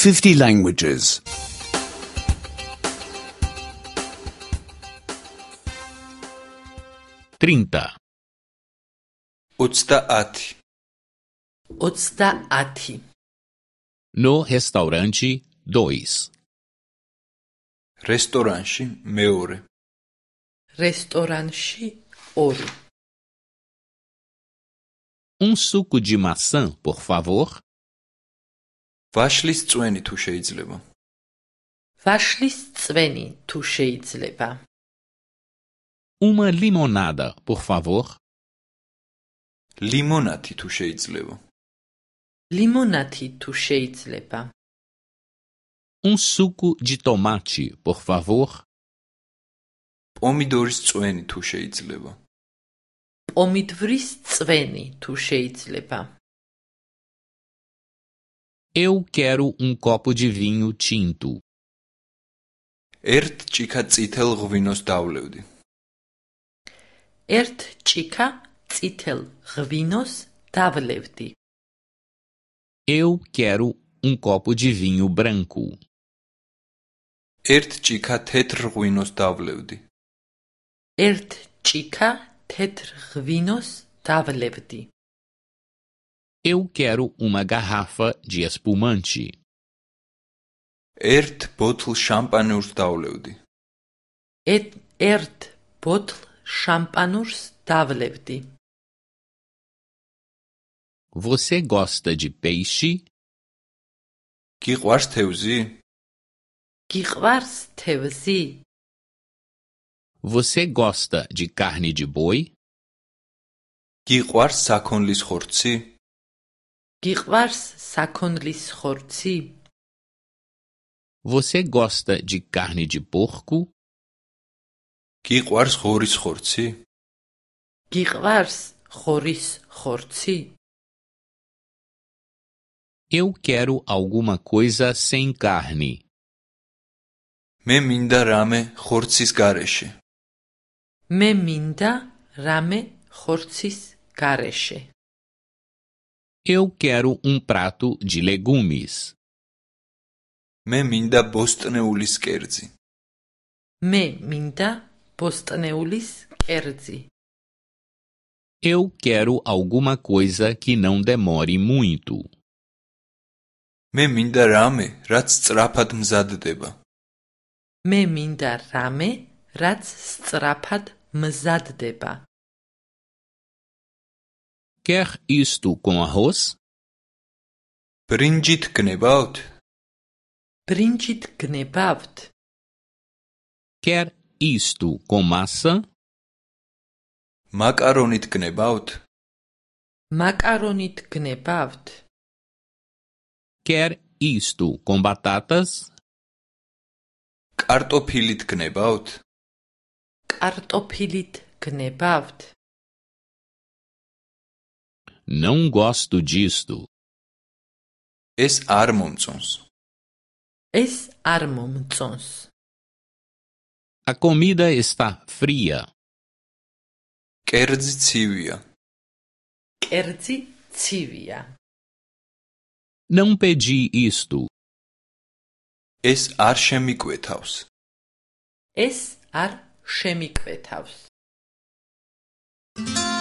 50 languages. 30. 30. 30. No restaurante 2. რესტორანში მეორე. რესტორანში 2. Suco de maçã, por favor. ვაშლის წვენი თუ შეიძლება. ვაშლის წვენი თუ შეიძლება. Uma limonada, por favor. ლიმონათი თუ შეიძლება. ლიმონათი თუ შეიძლება. Suco de tomate, por favor. პომიდორის წვენი თუ შეიძლება. პომიდვრის წვენი თუ შეიძლება. Eu quero copo de vinho tinto. ერთ ჭიქა წითელ ღვინოს დავლევდი. ერთ ჭიქა წითელ ღვინოს დავლევდი. Eu quero copo de vinho branco. ერთ ჭიქა თეთრ ღვინოს დავლევდი. ერთ ჭიქა თეთრ ღვინოს დავლევდი. Eu quero uma garrafa de espumante. ერთ ბოთლ შამპანურს დავლევდი. ერთ ბოთლ შამპანურს დავლევდი. Você gosta de peixe? გიყვარს თევზი? გიყვარს თევზი? Você gosta de carne de boi? გიყვარს საქონლის ხორცი? გიყვარს საქონლის ხორცი? Você gosta de carne de porco? გიყვარს ღორის ხორცი? გიყვარს ღორის ხორცი? Eu quero alguma coisa sem carne. მე მინდა რამე ხორცის გარეშე. მე მინდა რამე ხორცის გარეშე. Eu quero prato de legumes. მე მინდა ბოსტნეულის კერძი. მე მინდა ბოსტნეულის კერძი. Eu quero alguma coisa que não demore muito. მე მინდა რამე, რაც სწრაფად მზადდება. მე მინდა რამე, რაც სწრაფად მზადდება. Quer isto com arroz? ბრინჯით გნებავთ? ბრინჯით გნებავთ? Quer isto com massa? მაკარონით გნებავთ? მაკარონით გნებავთ? Quer isto com batatas? კარტოფილით გნებავთ? კარტოფილით გნებავთ? Não gosto disto. ეს არ მომწონს. ეს არ მომწონს. A comida está fria. კერძი ცივია. კერძი ცივია. Não pedi isto. ეს არ შემიკვეთავს. ეს არ შემიკვეთავს.